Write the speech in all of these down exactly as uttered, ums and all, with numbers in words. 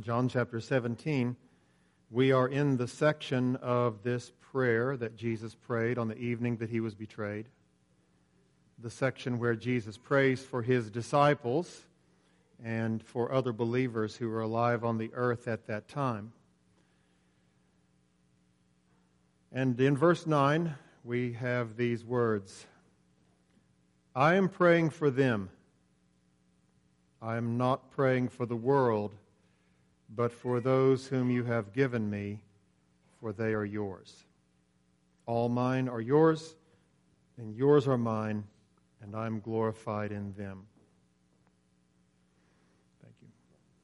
John chapter seventeen, we are in the section of this prayer that Jesus prayed on the evening that he was betrayed. The section where Jesus prays for his disciples and for other believers who were alive on the earth at that time. And in verse nine, we have these words, I am praying for them. I am not praying for the world, but for those whom you have given me, for they are yours. All mine are yours, and yours are mine, and I am glorified in them. Thank you.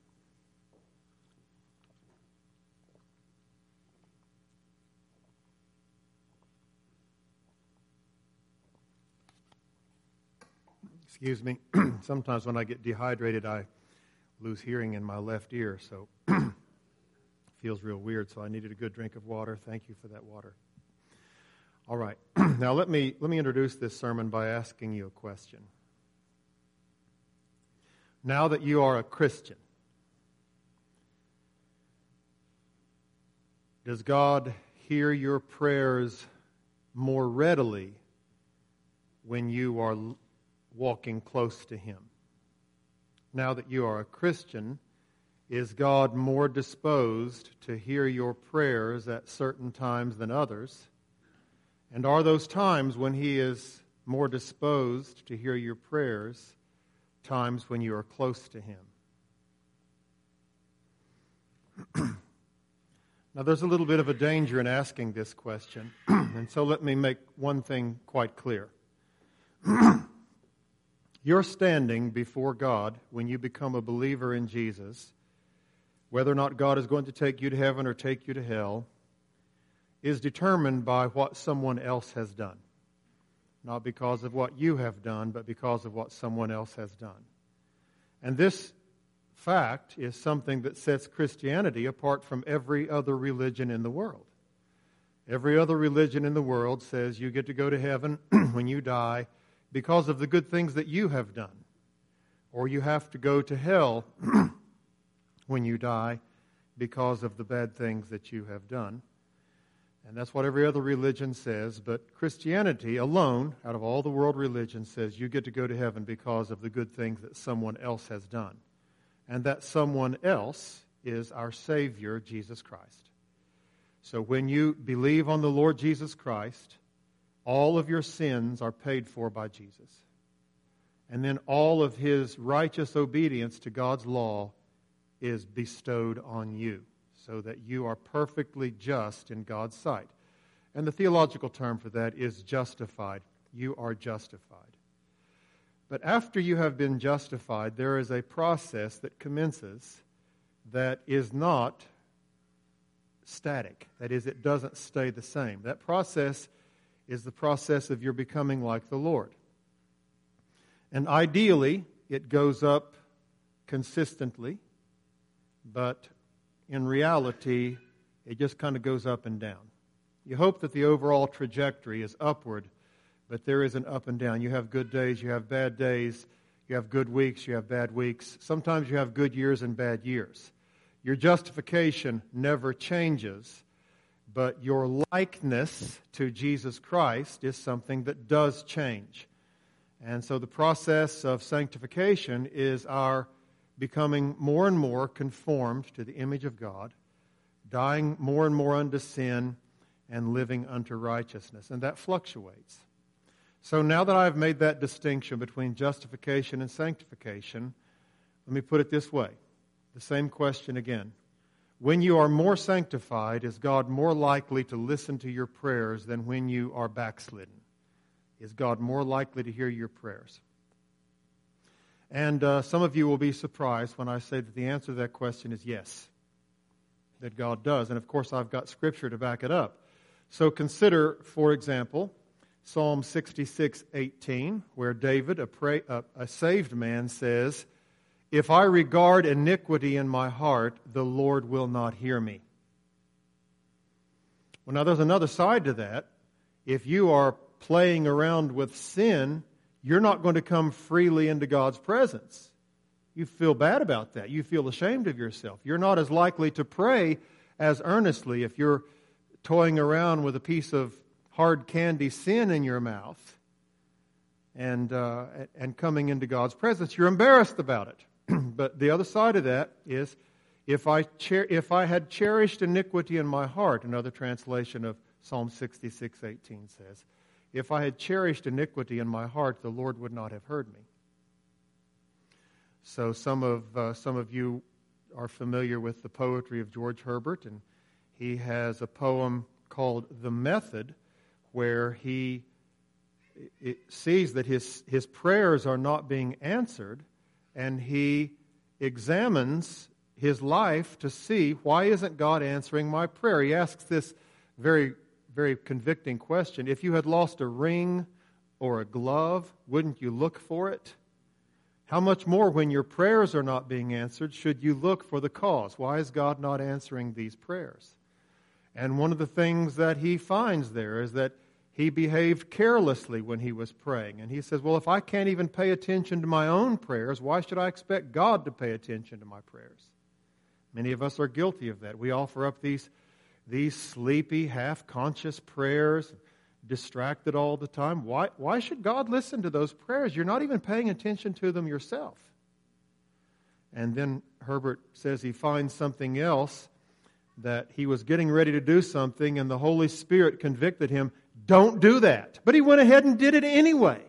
Excuse me. Sometimes when I get dehydrated, I lose hearing in my left ear, so it feels real weird, so I needed a good drink of water. Thank you for that water. All right. Now let me let me introduce this sermon by asking you a question. Now that you are a Christian, does God hear your prayers more readily when you are walking close to Him? Now that you are a Christian, is God more disposed to hear your prayers at certain times than others? And are those times when He is more disposed to hear your prayers times when you are close to Him? Now, there's a little bit of a danger in asking this question, and so let me make one thing quite clear. Your standing before God when you become a believer in Jesus, whether or not God is going to take you to heaven or take you to hell, is determined by what someone else has done. Not because of what you have done, but because of what someone else has done. And this fact is something that sets Christianity apart from every other religion in the world. Every other religion in the world says you get to go to heaven when you die because of the good things that you have done. Or you have to go to hell when you die because of the bad things that you have done. And that's what every other religion says. But Christianity alone, out of all the world religions, says you get to go to heaven because of the good things that someone else has done. And that someone else is our Savior, Jesus Christ. So when you believe on the Lord Jesus Christ, all of your sins are paid for by Jesus. And then all of His righteous obedience to God's law is bestowed on you, so that you are perfectly just in God's sight. And the theological term for that is justified. You are justified. But after you have been justified, there is a process that commences that is not static. That is, it doesn't stay the same. That process is the process of your becoming like the Lord. And ideally, it goes up consistently, but in reality, it just kind of goes up and down. You hope that the overall trajectory is upward, but there is an up and down. You have good days, you have bad days, you have good weeks, you have bad weeks. Sometimes you have good years and bad years. Your justification never changes, but your likeness to Jesus Christ is something that does change. And so the process of sanctification is our becoming more and more conformed to the image of God, dying more and more unto sin, and living unto righteousness. And that fluctuates. So now that I've made that distinction between justification and sanctification, let me put it this way. The same question again. When you are more sanctified, is God more likely to listen to your prayers than when you are backslidden? Is God more likely to hear your prayers? And uh, some of you will be surprised when I say that the answer to that question is yes, that God does. And of course, I've got Scripture to back it up. So consider, for example, Psalm sixty-six eighteen, where David, a, pray, a, a saved man, says, "If I regard iniquity in my heart, the Lord will not hear me." Well, now there's another side to that. If you are playing around with sin, you're not going to come freely into God's presence. you feel bad about that. You feel ashamed of yourself. You're not as likely to pray as earnestly if you're toying around with a piece of hard candy sin in your mouth and uh, and coming into God's presence. You're embarrassed about it. But the other side of that is, if I cher- if I had cherished iniquity in my heart, another translation of Psalm sixty-six eighteen says, if I had cherished iniquity in my heart, the Lord would not have heard me. So some of uh, some of you are familiar with the poetry of George Herbert, and he has a poem called The Method, where he it sees that his, his prayers are not being answered, and he examines his life to see, why isn't God answering my prayer? He asks this very, very convicting question. If you had lost a ring or a glove, wouldn't you look for it? How much more when your prayers are not being answered should you look for the cause? Why is God not answering these prayers? And one of the things that he finds there is that he behaved carelessly when he was praying. And he says, well, if I can't even pay attention to my own prayers, why should I expect God to pay attention to my prayers? Many of us are guilty of that. We offer up these, these sleepy, half-conscious prayers, distracted all the time. Why, why should God listen to those prayers? You're not even paying attention to them yourself. And then Herbert says he finds something else, that he was getting ready to do something and the Holy Spirit convicted him, don't do that. But he went ahead and did it anyway.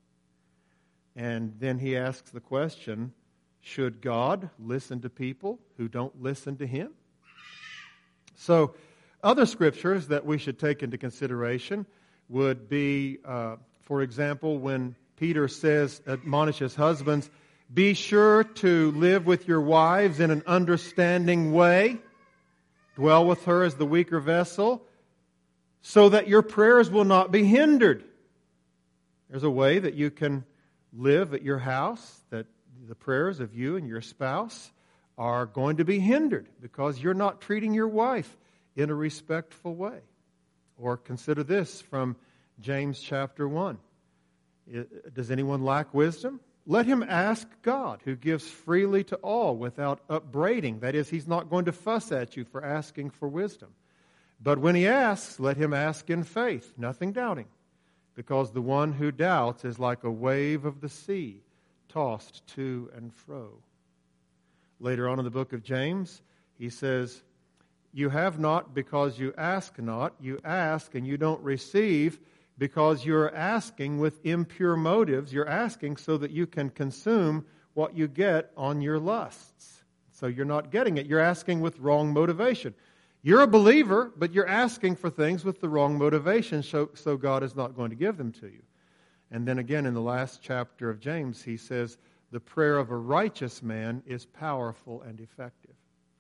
And then he asks the question, should God listen to people who don't listen to Him? So, other scriptures that we should take into consideration would be, uh, for example, when Peter says, admonishes husbands, be sure to live with your wives in an understanding way. Dwell with her as the weaker vessel, so that your prayers will not be hindered. There's a way that you can live at your house that the prayers of you and your spouse are going to be hindered because you're not treating your wife in a respectful way. Or consider this from James chapter one. Does anyone lack wisdom? Let him ask God, who gives freely to all without upbraiding. That is, He's not going to fuss at you for asking for wisdom. But when he asks, let him ask in faith, nothing doubting. Because the one who doubts is like a wave of the sea, tossed to and fro. Later on in the book of James, he says, you have not because you ask not. You ask and you don't receive because you're asking with impure motives. You're asking so that you can consume what you get on your lusts. So you're not getting it. You're asking with wrong motivation. You're a believer, but you're asking for things with the wrong motivation, so, so God is not going to give them to you. And then again in the last chapter of James, he says, the prayer of a righteous man is powerful and effective.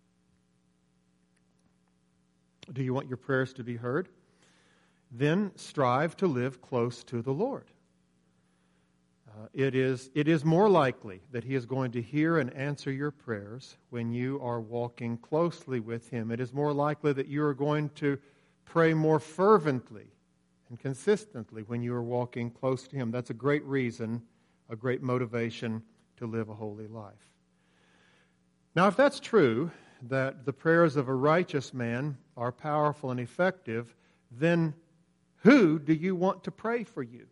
Do you want your prayers to be heard? Then strive to live close to the Lord. Uh, it is, it is more likely that He is going to hear and answer your prayers when you are walking closely with Him. It is more likely that you are going to pray more fervently and consistently when you are walking close to Him. That's a great reason, a great motivation to live a holy life. Now, if that's true, that the prayers of a righteous man are powerful and effective, then who do you want to pray for you?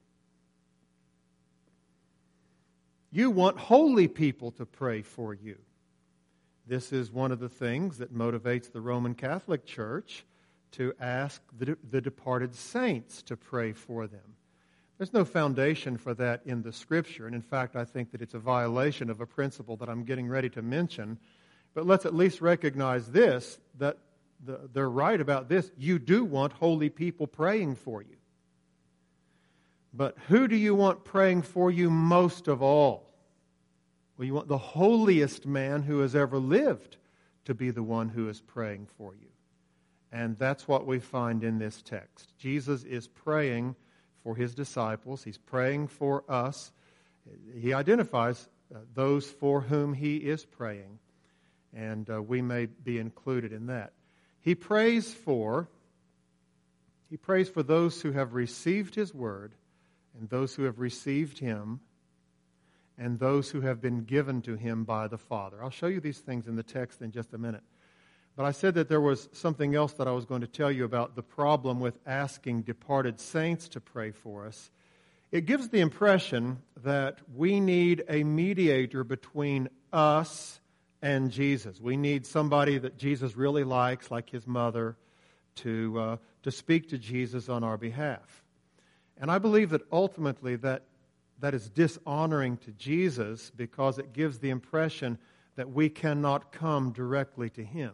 You want holy people to pray for you. This is one of the things that motivates the Roman Catholic Church to ask the, the departed saints to pray for them. There's no foundation for that in the Scripture, and in fact, I think that it's a violation of a principle that I'm getting ready to mention. But let's at least recognize this, that the, they're right about this. You do want holy people praying for you. But who do you want praying for you most of all? Well, you want the holiest man who has ever lived to be the one who is praying for you. And that's what we find in this text. Jesus is praying for His disciples. He's praying for us. He identifies uh, those for whom He is praying. And uh, we may be included in that. He prays for, He prays for those who have received His word and those who have received Him, and those who have been given to him by the Father. I'll show you these things in the text in just a minute. But I said that there was something else that I was going to tell you about the problem with asking departed saints to pray for us. It gives the impression that we need a mediator between us and Jesus. We need somebody that Jesus really likes, like his mother, to uh, to speak to Jesus on our behalf. And I believe that ultimately that that is dishonoring to Jesus because it gives the impression that we cannot come directly to him.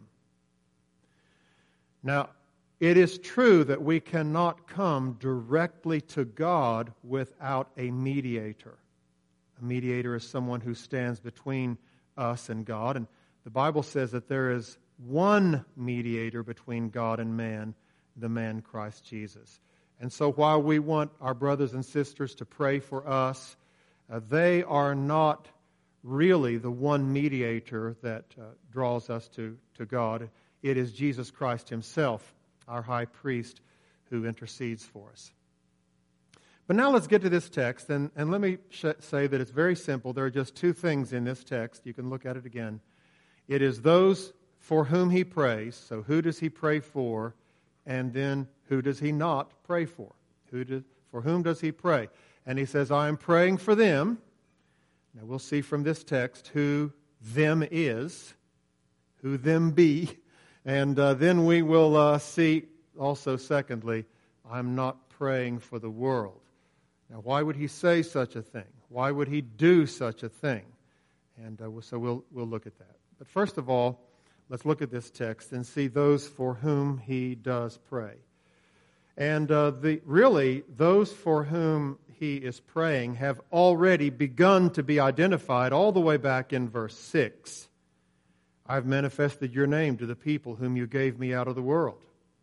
Now, it is true that we cannot come directly to God without a mediator. A mediator is someone who stands between us and God. And the Bible says that there is one mediator between God and man, the man Christ Jesus. And so while we want our brothers and sisters to pray for us, uh, they are not really the one mediator that uh, draws us to, to God. It is Jesus Christ himself, our high priest, who intercedes for us. But now let's get to this text, and, and let me sh- say that it's very simple. There are just two things in this text. You can look at it again. It is those for whom he prays. So who does he pray for? And then who does he not pray for? Who does, for whom does he pray? And he says, I am praying for them. Now we'll see from this text who them is, who them be. And uh, then we will uh, see also, secondly, I'm not praying for the world. Now, why would he say such a thing? Why would he do such a thing? And uh, so we'll we'll look at that. But first of all, let's look at this text and see those for whom he does pray. And uh, the really, those for whom he is praying have already begun to be identified all the way back in verse six. I've manifested your name to the people whom you gave me out of the world.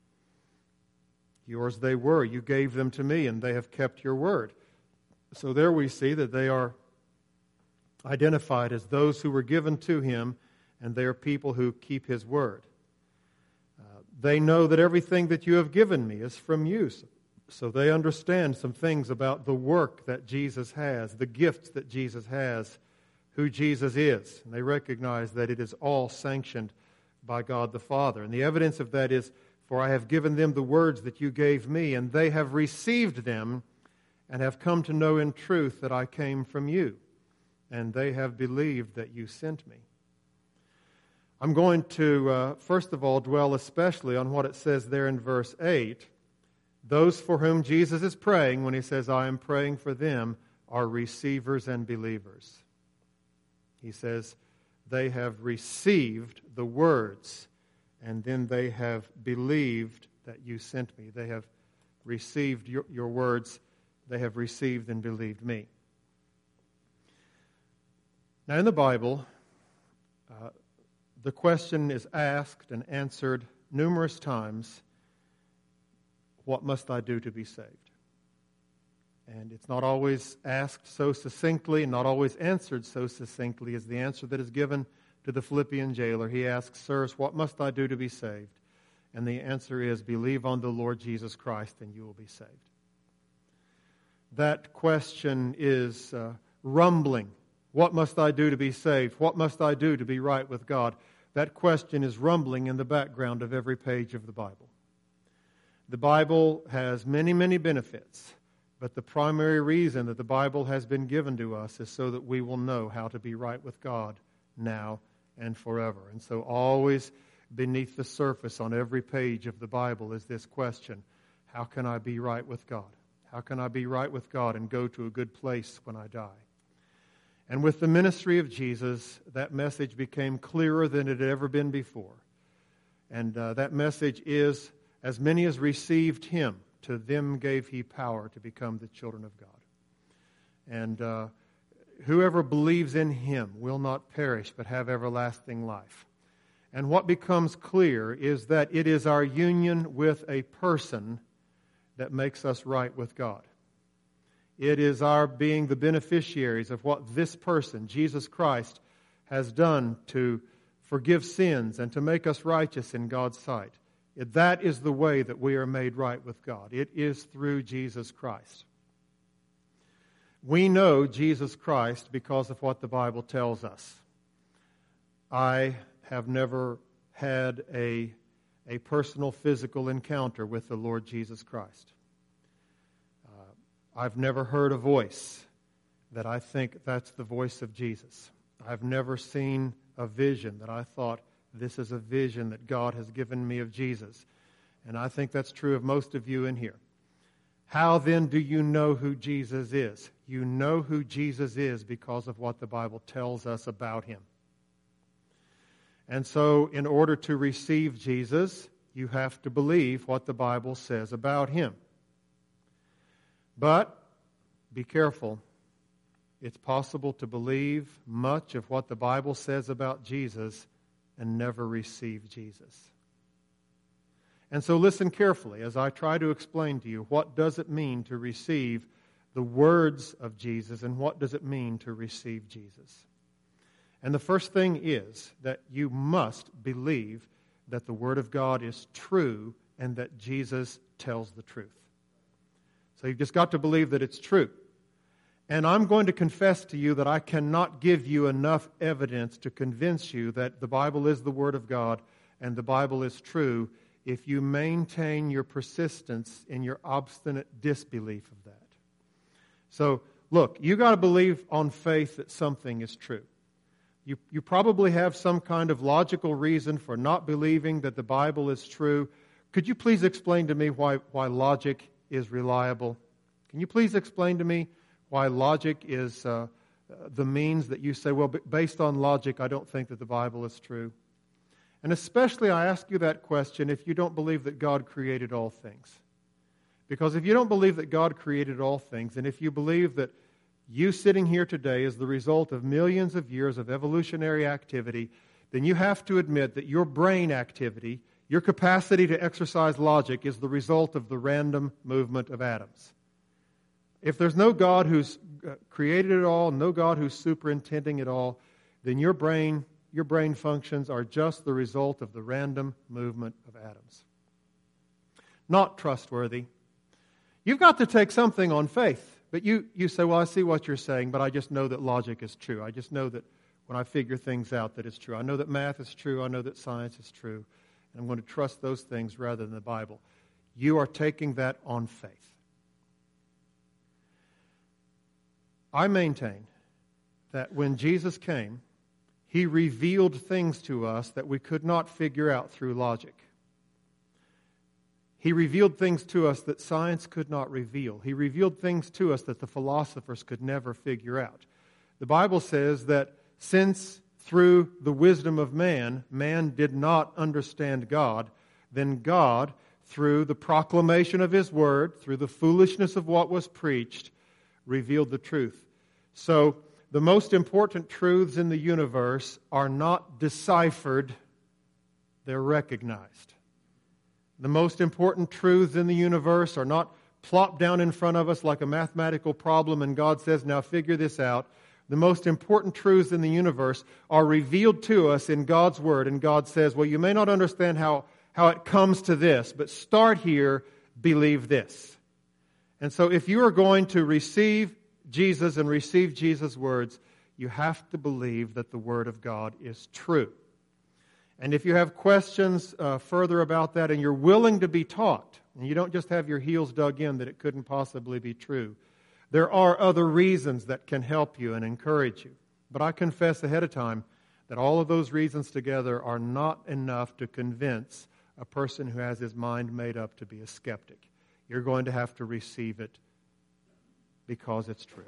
Yours they were. You gave them to me, and they have kept your word. So there we see that they are identified as those who were given to him, and they are people who keep his word. Uh, they know that everything that you have given me is from you. So they understand some things about the work that Jesus has, the gifts that Jesus has, who Jesus is. And they recognize that it is all sanctioned by God the Father. And the evidence of that is, for I have given them the words that you gave me, and they have received them and have come to know in truth that I came from you, and they have believed that you sent me. I'm going to, uh, first of all, dwell especially on what it says there in verse eight. Those for whom Jesus is praying, when he says, I am praying for them, are receivers and believers. He says, they have received the words, and then they have believed that you sent me. They have received your, your words. They have received and believed me. Now in the Bible, uh, the question is asked and answered numerous times, what must I do to be saved? And it's not always asked so succinctly, not always answered so succinctly as the answer that is given to the Philippian jailer. He asks, Sirs, what must I do to be saved? And the answer is, believe on the Lord Jesus Christ and you will be saved. That question is uh, rumbling. What must I do to be saved? What must I do to be right with God? That question is rumbling in the background of every page of the Bible. The Bible has many, many benefits. But the primary reason that the Bible has been given to us is so that we will know how to be right with God now and forever. And so always beneath the surface on every page of the Bible is this question, how can I be right with God? How can I be right with God and go to a good place when I die? And with the ministry of Jesus, that message became clearer than it had ever been before. And uh, that message is, as many as received him, to them gave he power to become the children of God. And uh, whoever believes in him will not perish but have everlasting life. And what becomes clear is that it is our union with a person that makes us right with God. It is our being the beneficiaries of what this person, Jesus Christ, has done to forgive sins and to make us righteous in God's sight. That is the way that we are made right with God. It is through Jesus Christ. We know Jesus Christ because of what the Bible tells us. I have never had a, a personal physical encounter with the Lord Jesus Christ. Uh, I've never heard a voice that I think that's the voice of Jesus. I've never seen a vision that I thought, this is a vision that God has given me of Jesus. And I think that's true of most of you in here. How then do you know who Jesus is? You know who Jesus is because of what the Bible tells us about Him. And so, in order to receive Jesus, you have to believe what the Bible says about Him. But, be careful. It's possible to believe much of what the Bible says about Jesus and never receive Jesus. And so listen carefully as I try to explain to you what does it mean to receive the words of Jesus and what does it mean to receive Jesus. And the first thing is that you must believe that the Word of God is true and that Jesus tells the truth. So you've just got to believe that it's true. And I'm going to confess to you that I cannot give you enough evidence to convince you that the Bible is the Word of God and the Bible is true if you maintain your persistence in your obstinate disbelief of that. So, look, you got to believe on faith that something is true. You, you probably have some kind of logical reason for not believing that the Bible is true. Could you please explain to me why, why logic is reliable? Can you please explain to me why logic is uh, the means that you say, well, based on logic, I don't think that the Bible is true? And especially I ask you that question if you don't believe that God created all things. Because if you don't believe that God created all things, and if you believe that you sitting here today is the result of millions of years of evolutionary activity, then you have to admit that your brain activity, your capacity to exercise logic, is the result of the random movement of atoms. If there's no God who's created it all, no God who's superintending it all, then your brain, your brain functions are just the result of the random movement of atoms. Not trustworthy. You've got to take something on faith. But you, you say, well, I see what you're saying, but I just know that logic is true. I just know that when I figure things out that it's true. I know that math is true. I know that science is true. And I'm going to trust those things rather than the Bible. You are taking that on faith. I maintain that when Jesus came, He revealed things to us that we could not figure out through logic. He revealed things to us that science could not reveal. He revealed things to us that the philosophers could never figure out. The Bible says that since through the wisdom of man, man did not understand God, then God, through the proclamation of His Word, through the foolishness of what was preached, revealed the truth. So, the most important truths in the universe are not deciphered, they're recognized. The most important truths in the universe are not plopped down in front of us like a mathematical problem and God says, now figure this out. The most important truths in the universe are revealed to us in God's Word, and God says, well, you may not understand how, how it comes to this, but start here, believe this. And so if you are going to receive Jesus and receive Jesus' words, you have to believe that the Word of God is true. And if you have questions uh, further about that and you're willing to be taught, and you don't just have your heels dug in that it couldn't possibly be true, there are other reasons that can help you and encourage you. But I confess ahead of time that all of those reasons together are not enough to convince a person who has his mind made up to be a skeptic. You're going to have to receive it because it's true.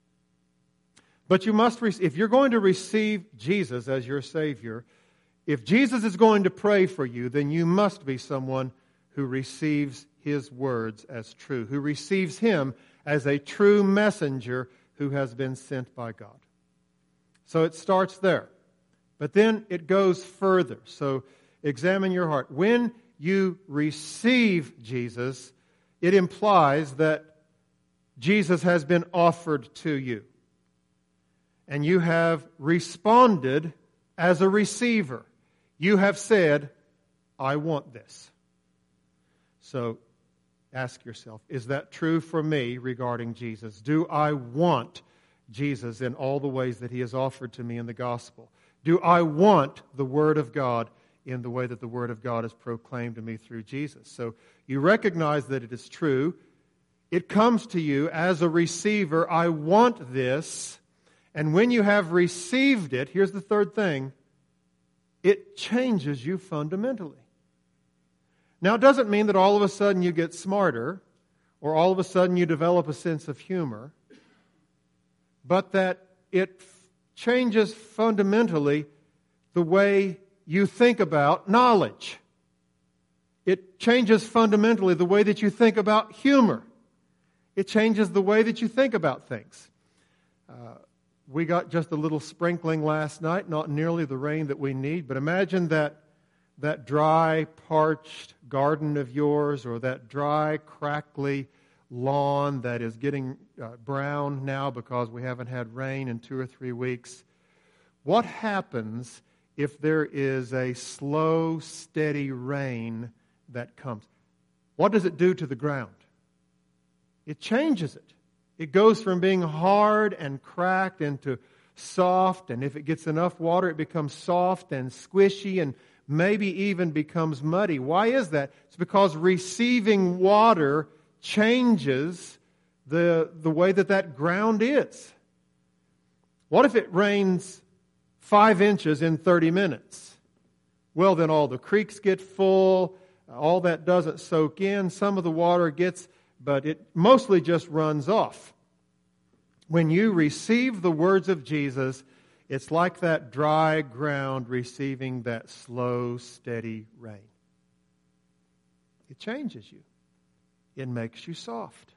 But you must, re- if you're going to receive Jesus as your Savior, if Jesus is going to pray for you, then you must be someone who receives His words as true, who receives Him as a true messenger who has been sent by God. So it starts there. But then it goes further. So examine your heart. When you receive Jesus, it implies that Jesus has been offered to you. And you have responded as a receiver. You have said, I want this. So Ask yourself, is that true for me regarding Jesus? Do I want Jesus in all the ways that He has offered to me in the gospel? Do I want the Word of God in the way that the Word of God is proclaimed to me through Jesus? So you recognize that it is true. It comes to you as a receiver. I want this. And when you have received it, here's the third thing, it changes you fundamentally. Now, it doesn't mean that all of a sudden you get smarter or all of a sudden you develop a sense of humor, but that it changes fundamentally the way you think about knowledge. It changes fundamentally the way that you think about humor. It changes the way that you think about things. Uh, we got just a little sprinkling last night, not nearly the rain that we need, but imagine that that dry, parched garden of yours, or that dry, crackly lawn that is getting uh, brown now because we haven't had rain in two or three weeks. What happens if there is a slow, steady rain that comes? What does it do to the ground? It changes it. It goes from being hard and cracked into soft, and if it gets enough water, it becomes soft and squishy and maybe even becomes muddy. Why is that? It's because receiving water changes the, the way that that ground is. What if it rains five inches in thirty minutes? Well, then all the creeks get full, all that doesn't soak in, some of the water gets, but it mostly just runs off. When you receive the words of Jesus, it's like that dry ground receiving that slow, steady rain. It changes you. It makes you soft.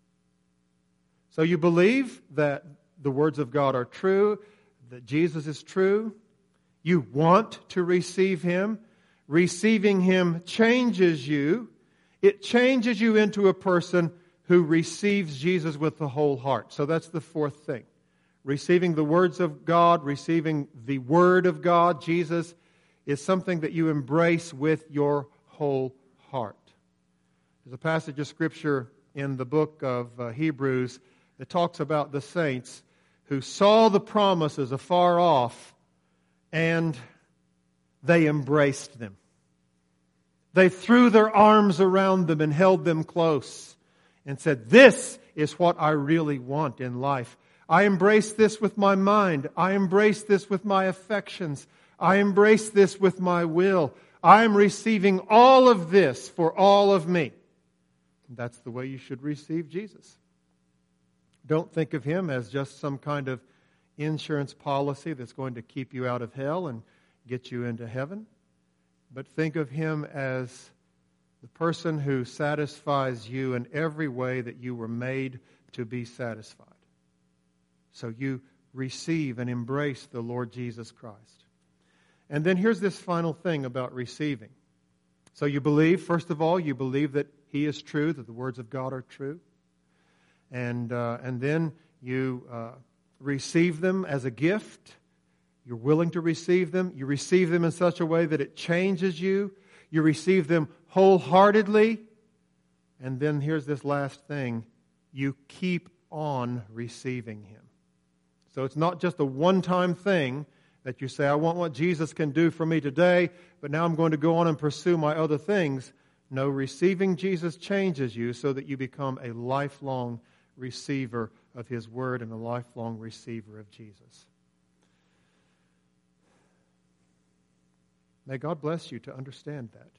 So you believe that the words of God are true, that Jesus is true. You want to receive Him. Receiving Him changes you. It changes you into a person who receives Jesus with the whole heart. So that's the fourth thing. Receiving the words of God, receiving the Word of God, Jesus, is something that you embrace with your whole heart. There's a passage of Scripture in the book of uh, Hebrews that talks about the saints who saw the promises afar off and they embraced them. They threw their arms around them and held them close and said, "This is what I really want in life. I embrace this with my mind. I embrace this with my affections. I embrace this with my will. I am receiving all of this for all of me." And that's the way you should receive Jesus. Don't think of Him as just some kind of insurance policy that's going to keep you out of hell and get you into heaven. But think of Him as the person who satisfies you in every way that you were made to be satisfied. So you receive and embrace the Lord Jesus Christ. And then here's this final thing about receiving. So you believe, first of all, you believe that He is true, that the words of God are true. And, uh, and then you uh, receive them as a gift. You're willing to receive them. You receive them in such a way that it changes you. You receive them wholeheartedly. And then here's this last thing. You keep on receiving Him. So it's not just a one-time thing that you say, "I want what Jesus can do for me today, but now I'm going to go on and pursue my other things." No, receiving Jesus changes you so that you become a lifelong receiver of His Word and a lifelong receiver of Jesus. May God bless you to understand that.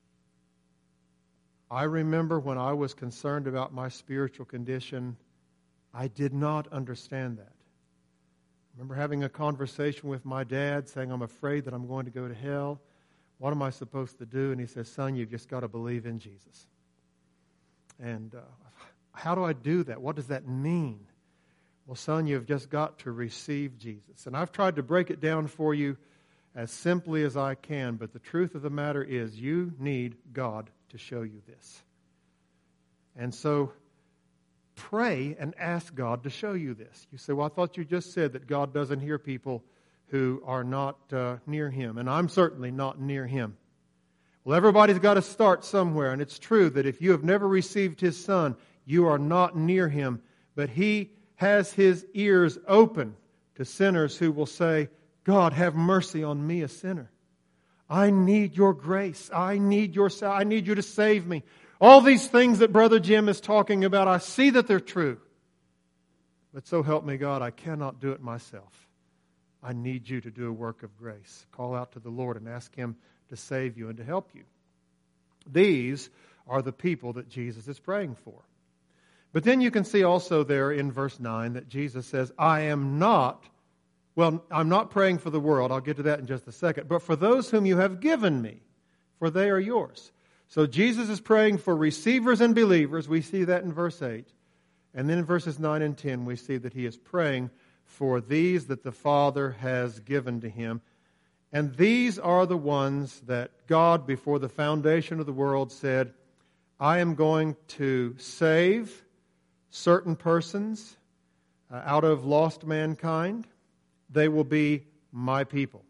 I remember when I was concerned about my spiritual condition, I did not understand that. I remember having a conversation with my dad saying, "I'm afraid that I'm going to go to hell. What am I supposed to do?" And he says, "Son, you've just got to believe in Jesus." And uh, how do I do that? What does that mean? Well, son, you've just got to receive Jesus. And I've tried to break it down for you as simply as I can, but the truth of the matter is you need God to show you this. And so pray and ask God to show you this. You say, "Well, I thought you just said that God doesn't hear people who are not uh, near Him." And I'm certainly not near Him. Well, everybody's got to start somewhere, and it's true that if you have never received His Son, you are not near Him. But He has His ears open to sinners who will say, God, have mercy on me, a sinner. I need your grace. I need your I need you to save me. All these things that Brother Jim is talking about, I see that they're true. But so help me God, I cannot do it myself. I need you to do a work of grace. Call out to the Lord and ask Him to save you and to help you. These are the people that Jesus is praying for. But then you can see also there in verse nine that Jesus says, I am not, well, I'm not praying for the world. I'll get to that in just a second. But for those whom you have given me, for they are yours. So Jesus is praying for receivers and believers. We see that in verse eight. And then in verses nine and ten, we see that He is praying for these that the Father has given to Him. And these are the ones that God, before the foundation of the world, said, I am going to save certain persons uh, out of lost mankind. They will be my people.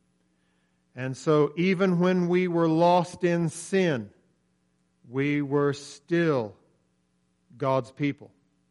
And so even when we were lost in sin, we were still God's people.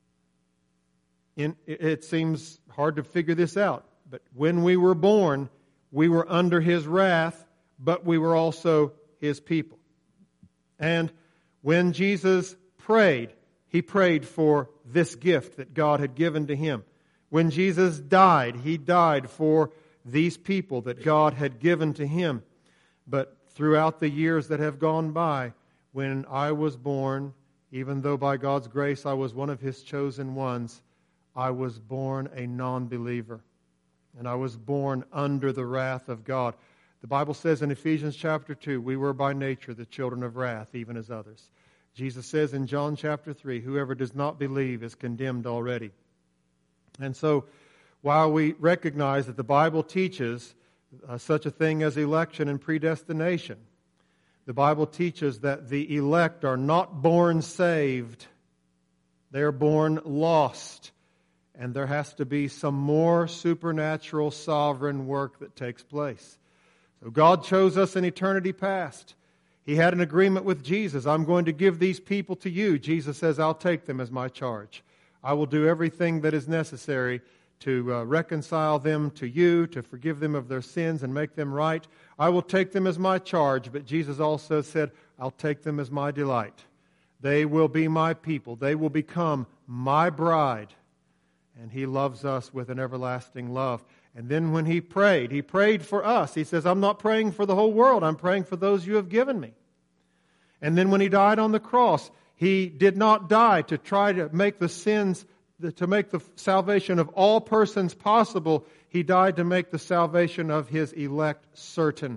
In, it seems hard to figure this out, but when we were born, we were under His wrath, but we were also His people. And when Jesus prayed, He prayed for this gift that God had given to Him. When Jesus died, He died for these people that God had given to Him. But throughout the years that have gone by, when I was born, even though by God's grace I was one of His chosen ones, I was born a non-believer. And I was born under the wrath of God. The Bible says in Ephesians chapter two, we were by nature the children of wrath, even as others. Jesus says in John chapter three, whoever does not believe is condemned already. And so, while we recognize that the Bible teaches uh, such a thing as election and predestination, the Bible teaches that the elect are not born saved. They are born lost. And there has to be some more supernatural sovereign work that takes place. So God chose us in eternity past. He had an agreement with Jesus. I'm going to give these people to you. Jesus says, I'll take them as my charge. I will do everything that is necessary to uh, reconcile them to you, to forgive them of their sins and make them right. I will take them as my charge. But Jesus also said, I'll take them as my delight. They will be my people. They will become my bride. And He loves us with an everlasting love. And then when He prayed, He prayed for us. He says, I'm not praying for the whole world. I'm praying for those you have given me. And then when He died on the cross, He did not die to try to make the sins, to make the salvation of all persons possible. He died to make the salvation of His elect certain.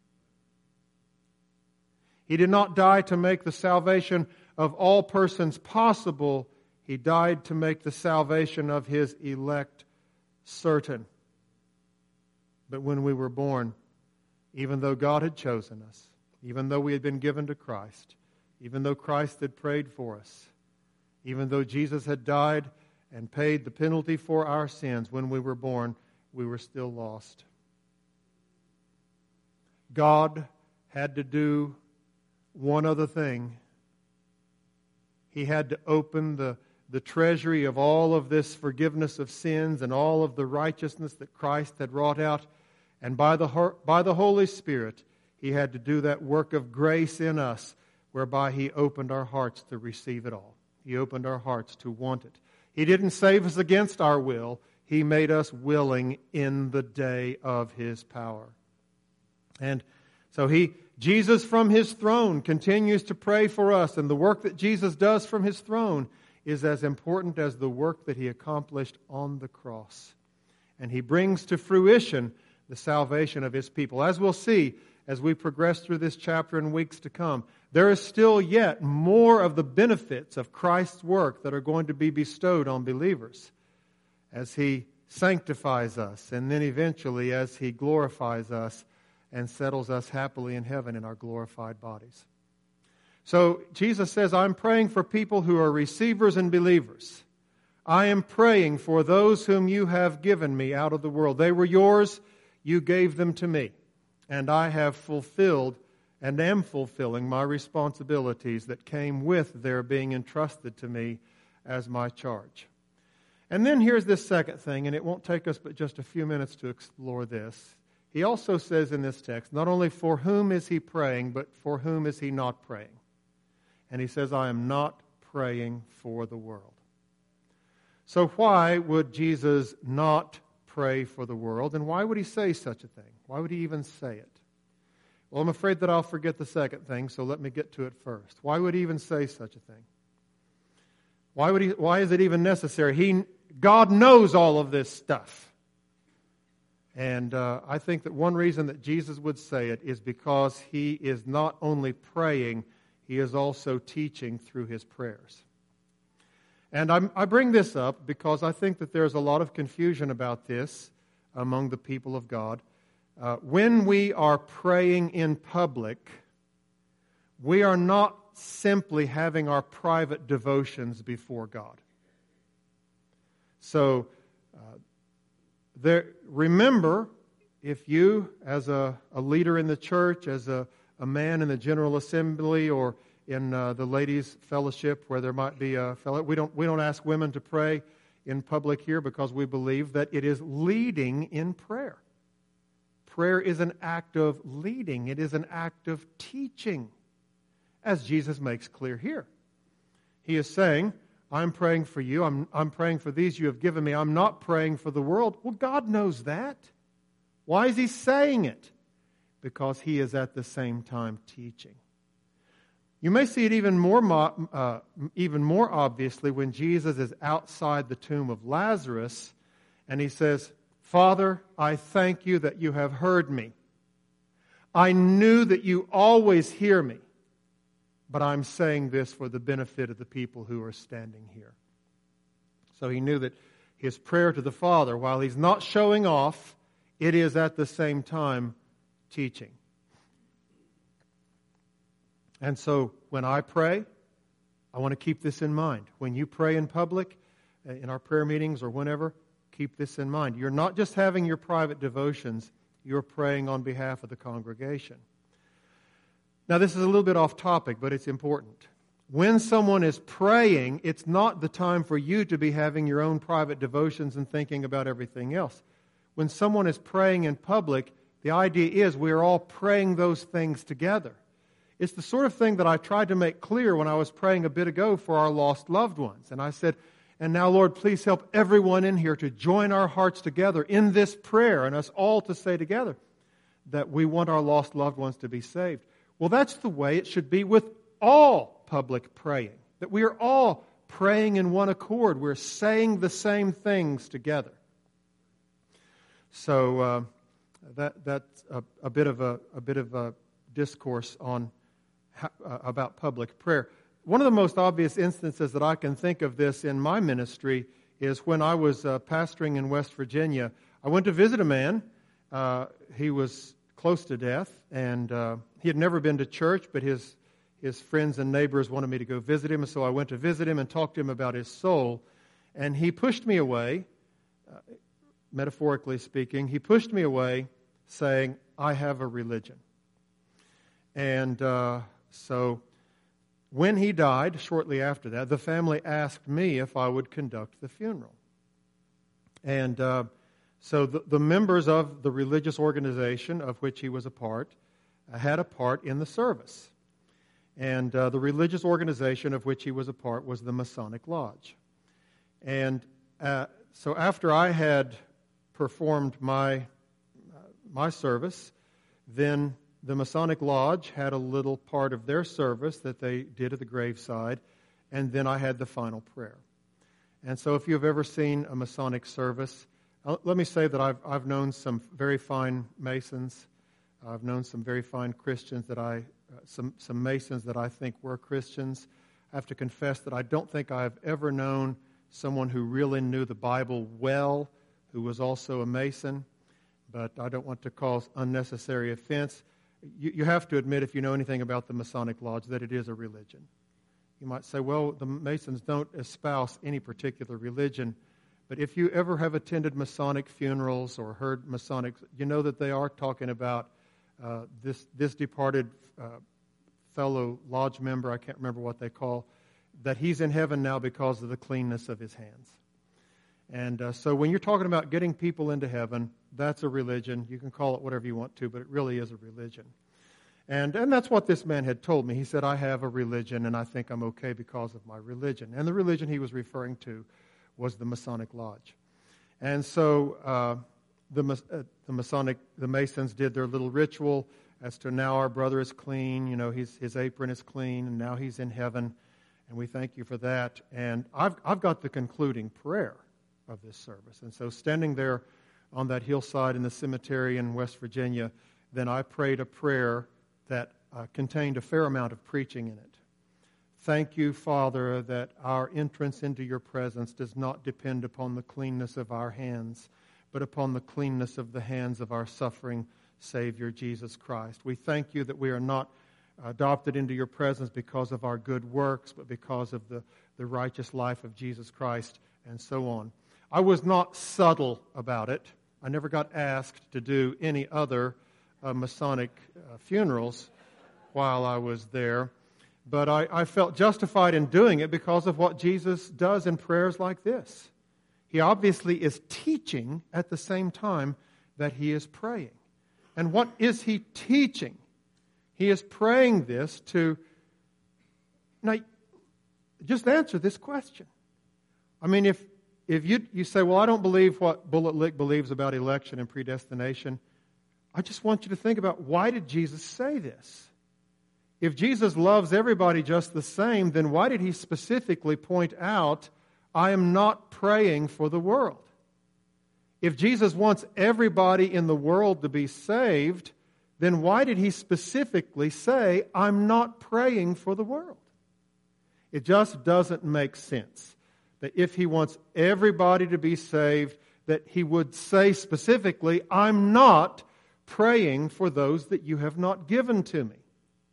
He did not die to make the salvation of all persons possible. He died to make the salvation of His elect certain. But when we were born, even though God had chosen us, even though we had been given to Christ, even though Christ had prayed for us, even though Jesus had died and paid the penalty for our sins, when we were born, we were still lost. God had to do one other thing. He had to open the the treasury of all of this forgiveness of sins and all of the righteousness that Christ had wrought out. And by the, by the Holy Spirit, He had to do that work of grace in us, whereby He opened our hearts to receive it all. He opened our hearts to want it. He didn't save us against our will. He made us willing in the day of His power. And so He, Jesus from His throne continues to pray for us. And the work that Jesus does from His throne is as important as the work that He accomplished on the cross. And He brings to fruition the salvation of His people. As we'll see as we progress through this chapter in weeks to come, there is still yet more of the benefits of Christ's work that are going to be bestowed on believers as He sanctifies us, and then eventually as He glorifies us and settles us happily in heaven in our glorified bodies. So Jesus says, I'm praying for people who are receivers and believers. I am praying for those whom you have given me out of the world. They were yours, you gave them to me, and I have fulfilled and am fulfilling my responsibilities that came with their being entrusted to me as my charge. And then here's this second thing, and it won't take us but just a few minutes to explore this. He also says in this text, not only for whom is he praying, but for whom is he not praying. And he says, I am not praying for the world. So why would Jesus not pray for the world? And why would he say such a thing? Why would he even say it? Well, I'm afraid that I'll forget the second thing, so let me get to it first. Why would he even say such a thing? Why would he? Why is it even necessary? He, God knows all of this stuff. And uh, I think that one reason that Jesus would say it is because he is not only praying, he is also teaching through his prayers. And I'm, I bring this up because I think that there's a lot of confusion about this among the people of God. Uh, when we are praying in public, we are not simply having our private devotions before God. So, uh, there, remember, if you, as a, a leader in the church, as a, a man in the General Assembly or in uh, the ladies' fellowship where there might be a fellow, we don't, we don't ask women to pray in public here because we believe that it is leading in prayer. Prayer is an act of leading. It is an act of teaching, as Jesus makes clear here. He is saying, I'm praying for you. I'm, I'm praying for these you have given me. I'm not praying for the world. Well, God knows that. Why is he saying it? Because he is at the same time teaching. You may see it even more, uh, even more obviously when Jesus is outside the tomb of Lazarus and he says, Father, I thank you that you have heard me. I knew that you always hear me, but I'm saying this for the benefit of the people who are standing here. So he knew that his prayer to the Father, while he's not showing off, it is at the same time teaching. And so when I pray, I want to keep this in mind. When you pray in public, in our prayer meetings or whenever, keep this in mind. You're not just having your private devotions, you're praying on behalf of the congregation. Now, this is a little bit off topic, but it's important. When someone is praying, it's not the time for you to be having your own private devotions and thinking about everything else. When someone is praying in public, the idea is we're all praying those things together. It's the sort of thing that I tried to make clear when I was praying a bit ago for our lost loved ones. And I said, and now, Lord, please help everyone in here to join our hearts together in this prayer and us all to say together that we want our lost loved ones to be saved. Well, that's the way it should be with all public praying, that we are all praying in one accord. We're saying the same things together. So uh, that that's a, a bit of a, a bit of a discourse on how, uh, about public prayer. One of the most obvious instances that I can think of this in my ministry is when I was uh, pastoring in West Virginia. I went to visit a man. Uh, he was close to death, and uh, he had never been to church, but his his friends and neighbors wanted me to go visit him, so I went to visit him and talked to him about his soul. And he pushed me away, uh, metaphorically speaking. He pushed me away, saying, I have a religion. And uh, so when he died, shortly after that, the family asked me if I would conduct the funeral. And uh, so the, the members of the religious organization of which he was a part uh, had a part in the service. And uh, the religious organization of which he was a part was the Masonic Lodge. And uh, so after I had performed my uh, my service, then the Masonic Lodge had a little part of their service that they did at the graveside, and then I had the final prayer. And so if you've ever seen a Masonic service, uh, let me say that I've I've known some very fine Masons. I've known some very fine Christians that I, uh, some some Masons that I think were Christians. I have to confess that I don't think I've ever known someone who really knew the Bible well, who was also a Mason, but I don't want to cause unnecessary offense. You, you have to admit, if you know anything about the Masonic Lodge, that it is a religion. You might say, well, the Masons don't espouse any particular religion, but if you ever have attended Masonic funerals or heard Masonic, you know that they are talking about uh, this this departed uh, fellow lodge member, I can't remember what they call, that he's in heaven now because of the cleanness of his hands. And uh, so when you're talking about getting people into heaven, that's a religion. You can call it whatever you want to, but it really is a religion. And and that's what this man had told me. He said, I have a religion, and I think I'm okay because of my religion. And the religion he was referring to was the Masonic Lodge. And so uh, the, uh, the Masonic, the Masons did their little ritual as to now our brother is clean, you know, his, his apron is clean, and now he's in heaven. And we thank you for that. And I've I've got the concluding prayer of this service. And so standing there on that hillside in the cemetery in West Virginia, then I prayed a prayer that uh, contained a fair amount of preaching in it. Thank you, Father, that our entrance into your presence does not depend upon the cleanness of our hands, but upon the cleanness of the hands of our suffering Savior, Jesus Christ. We thank you that we are not adopted into your presence because of our good works, but because of the, the righteous life of Jesus Christ, and so on. I was not subtle about it. I never got asked to do any other uh, Masonic uh, funerals while I was there. But I, I felt justified in doing it because of what Jesus does in prayers like this. He obviously is teaching at the same time that he is praying. And what is he teaching? He is praying this to... Now, just answer this question. I mean, if if you you say, well, I don't believe what Bullet Lick believes about election and predestination, I just want you to think about, why did Jesus say this? If Jesus loves everybody just the same, then why did he specifically point out, I am not praying for the world? If Jesus wants everybody in the world to be saved, then why did he specifically say, I'm not praying for the world? It just doesn't make sense that if he wants everybody to be saved, that he would say specifically, I'm not praying for those that you have not given to me.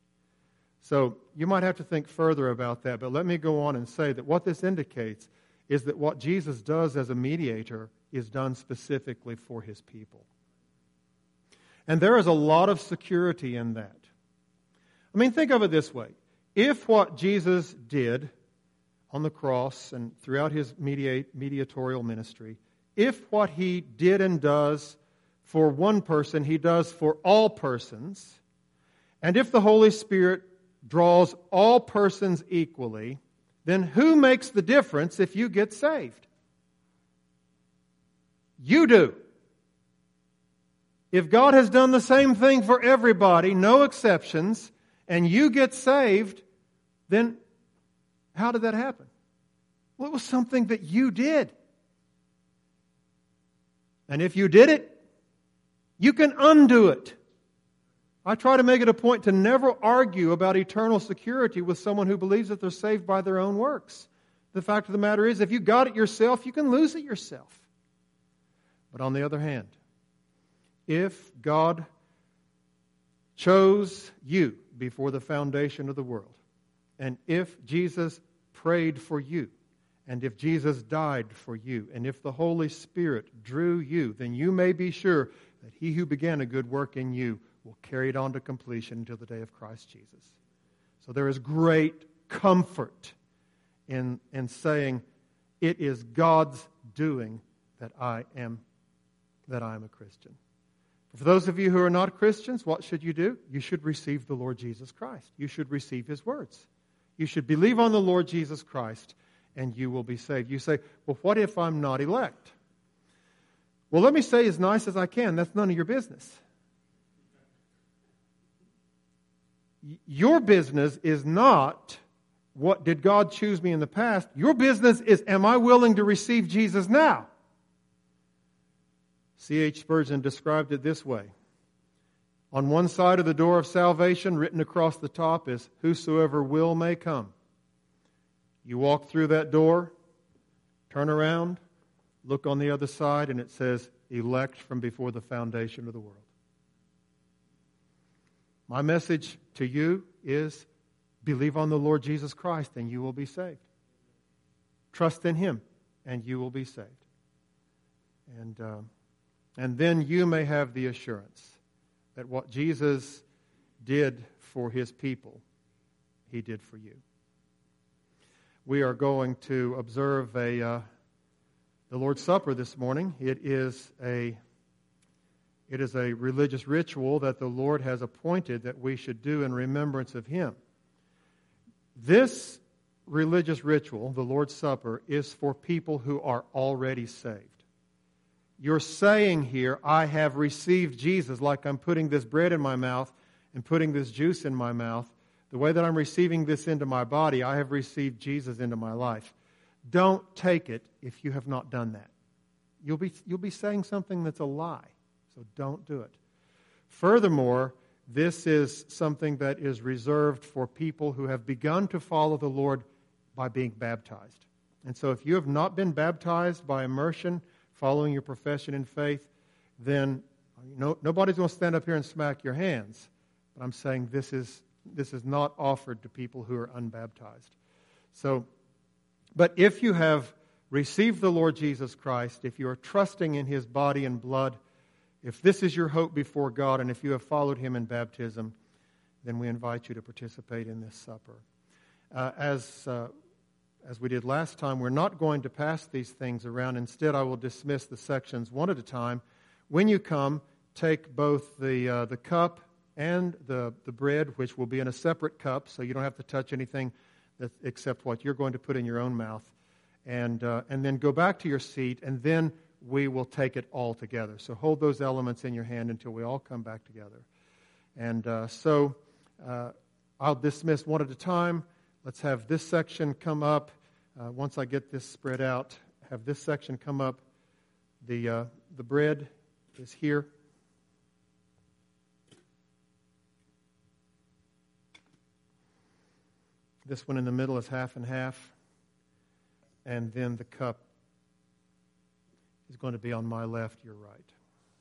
So you might have to think further about that, but let me go on and say that what this indicates is that what Jesus does as a mediator is done specifically for his people. And there is a lot of security in that. I mean, think of it this way. If what Jesus did on the cross and throughout his mediate, mediatorial ministry, if what he did and does for one person, he does for all persons, and if the Holy Spirit draws all persons equally, then who makes the difference if you get saved? You do. If God has done the same thing for everybody, no exceptions, and you get saved, then how did that happen? Well, it was something that you did. And if you did it, you can undo it. I try to make it a point to never argue about eternal security with someone who believes that they're saved by their own works. The fact of the matter is, if you got it yourself, you can lose it yourself. But on the other hand, if God chose you before the foundation of the world, and if Jesus prayed for you, and if Jesus died for you, and if the Holy Spirit drew you, then you may be sure that he who began a good work in you will carry it on to completion until the day of Christ Jesus. So there is great comfort in, in saying, it is God's doing that I am that I am a Christian. For those of you who are not Christians, what should you do? You should receive the Lord Jesus Christ. You should receive his words. You should believe on the Lord Jesus Christ, and you will be saved. You say, well, what if I'm not elect? Well, let me say as nice as I can, that's none of your business. Your business is not, what did God choose me in the past? Your business is, am I willing to receive Jesus now? C H Spurgeon described it this way. On one side of the door of salvation, written across the top, is, whosoever will may come. You walk through that door, turn around, look on the other side, and it says, elect from before the foundation of the world. My message to you is, believe on the Lord Jesus Christ and you will be saved. Trust in him and you will be saved. And, uh, and then you may have the assurance that what Jesus did for his people, he did for you. We are going to observe a uh, the Lord's Supper this morning. It is a it is a religious ritual that the Lord has appointed that we should do in remembrance of him. This religious ritual, the Lord's Supper, is for people who are already saved. You're saying here, I have received Jesus, like I'm putting this bread in my mouth and putting this juice in my mouth. The way that I'm receiving this into my body, I have received Jesus into my life. Don't take it if you have not done that. You'll be, you'll be saying something that's a lie, so don't do it. Furthermore, this is something that is reserved for people who have begun to follow the Lord by being baptized. And so if you have not been baptized by immersion, following your profession in faith, then no, nobody's going to stand up here and smack your hands. But I'm saying this is this is not offered to people who are unbaptized. So, but if you have received the Lord Jesus Christ, if you are trusting in his body and blood, if this is your hope before God, and if you have followed him in baptism, then we invite you to participate in this supper. Uh, as uh, as we did last time, we're not going to pass these things around. Instead, I will dismiss the sections one at a time. When you come, take both the uh, the cup and the, the bread, which will be in a separate cup, so you don't have to touch anything that, except what you're going to put in your own mouth. And uh, and then go back to your seat, and then we will take it all together. So hold those elements in your hand until we all come back together. And uh, so uh, I'll dismiss one at a time. Let's have this section come up. Uh, once I get this spread out, have this section come up. The uh, the bread is here. This one in the middle is half and half. And then the cup is going to be on my left, your right.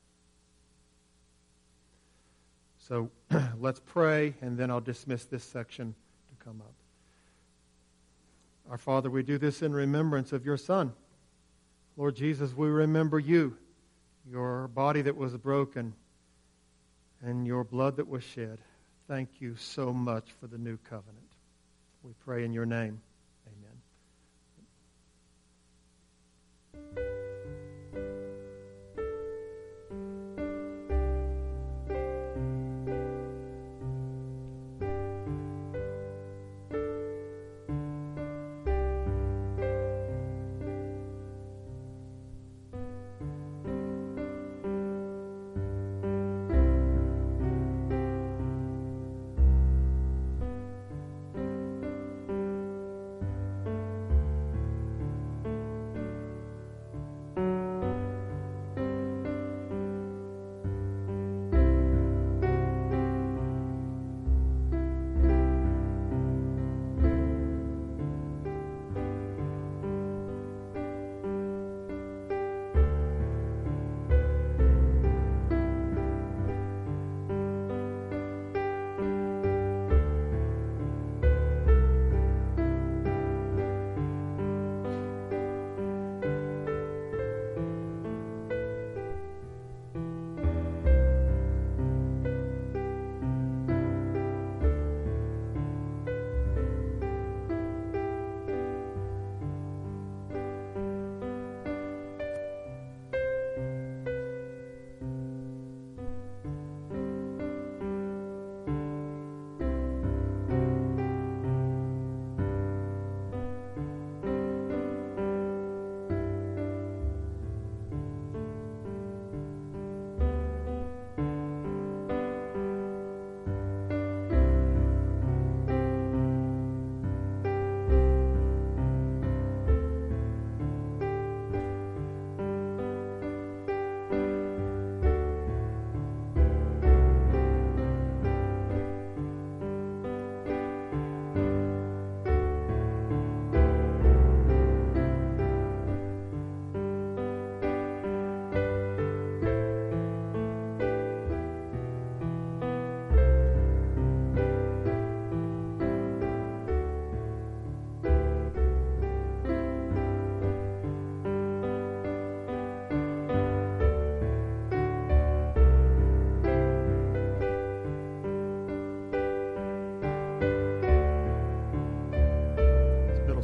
So let's pray, and then I'll dismiss this section to come up. Our Father, we do this in remembrance of your Son. Lord Jesus, we remember you, your body that was broken, and your blood that was shed. Thank you so much for the new covenant. We pray in your name. Amen.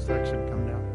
section come now.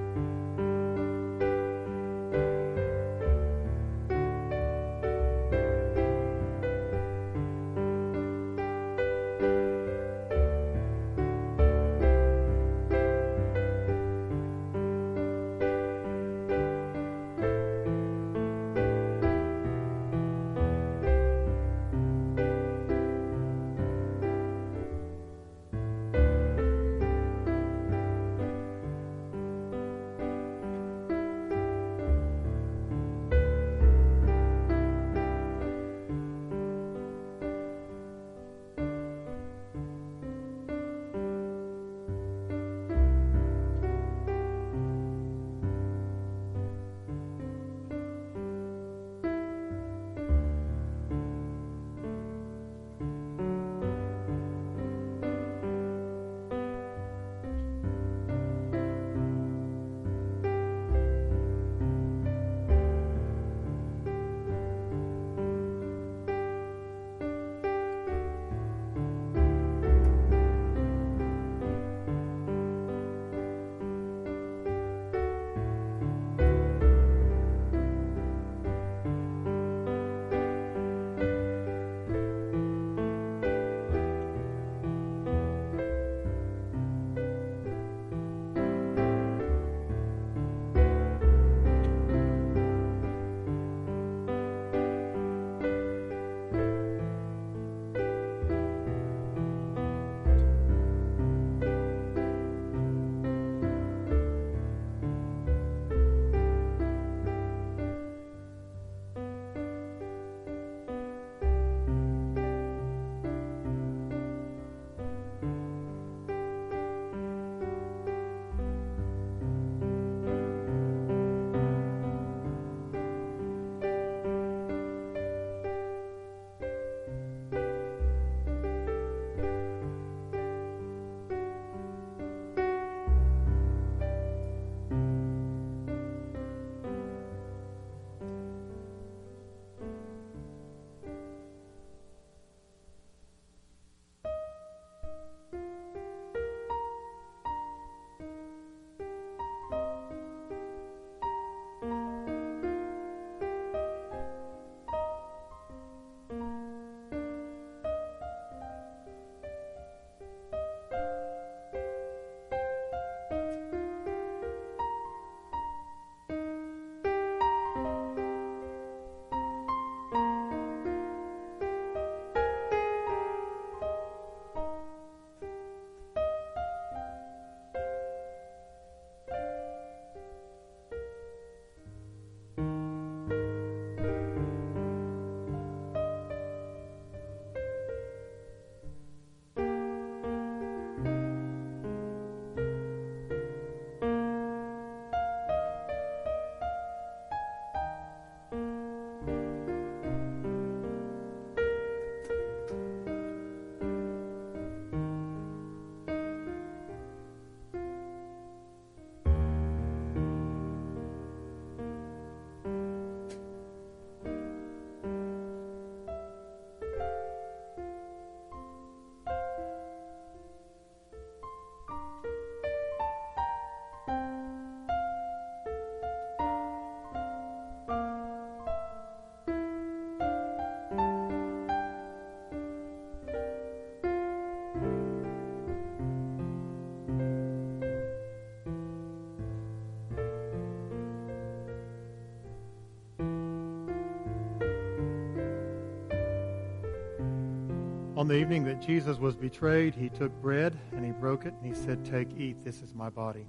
On the evening that Jesus was betrayed, he took bread and he broke it and he said, "Take, eat, this is my body."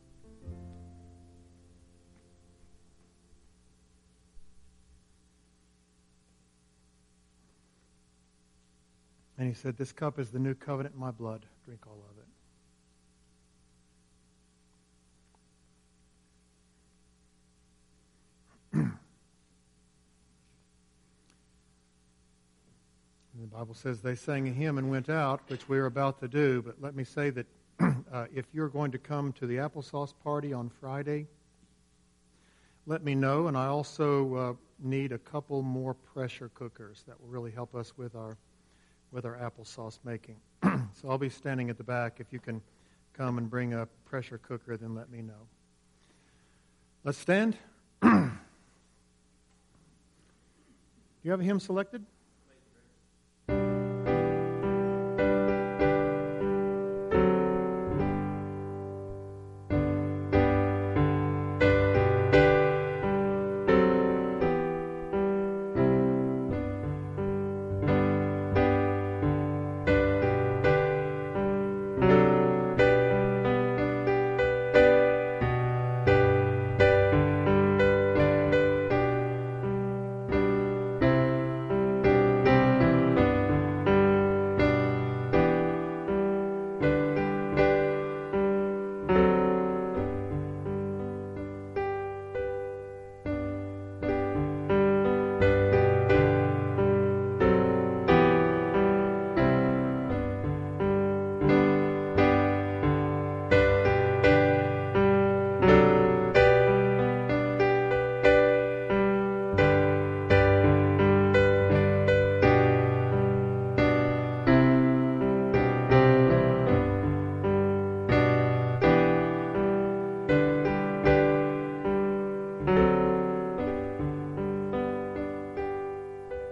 And he said, "This cup is the new covenant in my blood. Drink all of it." The Bible says they sang a hymn and went out, which we are about to do. But let me say that uh, if you're going to come to the applesauce party on Friday, let me know. And I also uh, need a couple more pressure cookers that will really help us with our with our applesauce making. So I'll be standing at the back. If you can come and bring a pressure cooker, then let me know. Let's stand. Do you have a hymn selected?